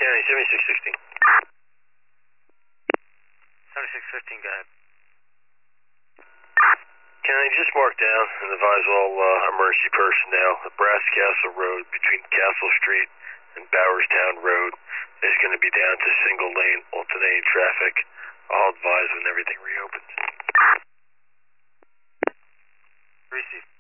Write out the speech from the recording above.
County, 7616. 7615, go ahead. County, just mark down and advise all emergency personnel that Brass Castle Road between Castle Street and Bowerstown Road is going to be down to single lane alternating traffic. I'll advise when everything reopens. Received.